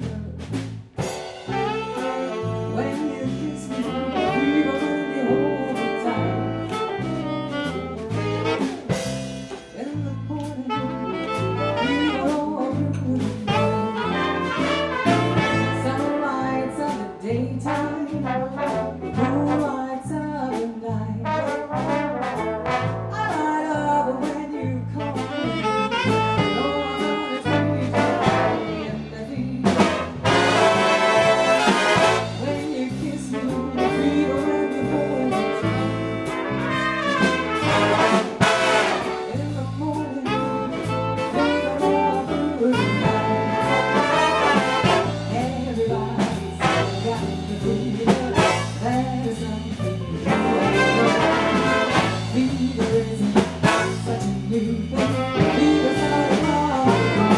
When you kiss me, we only hold me tight. In the morning, we are all blue and white. Sunlights of the daytime, moonlights of the night. I light up when you call me. No one gonna treat you in the heat. When you kiss me, feel when you hold me tight. In the morning, feel all through the night. Everybody's got the fever. There's something you ain't know. Fever isn't such a new thing. Fever's not a problem.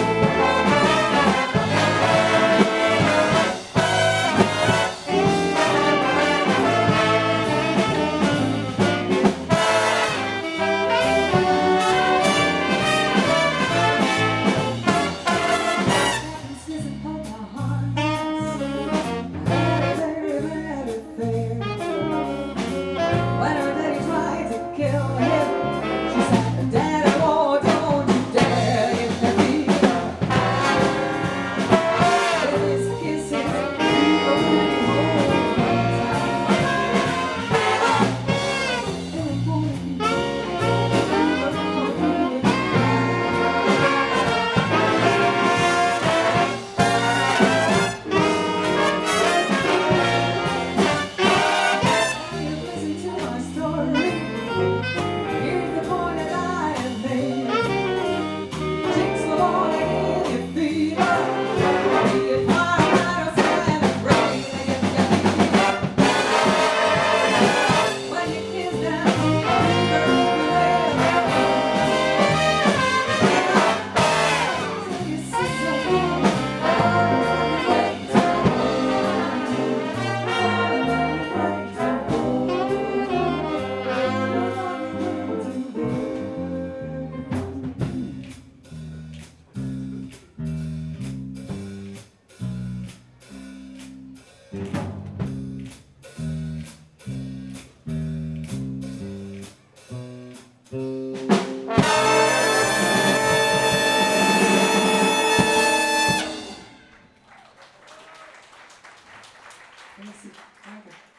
Let me see.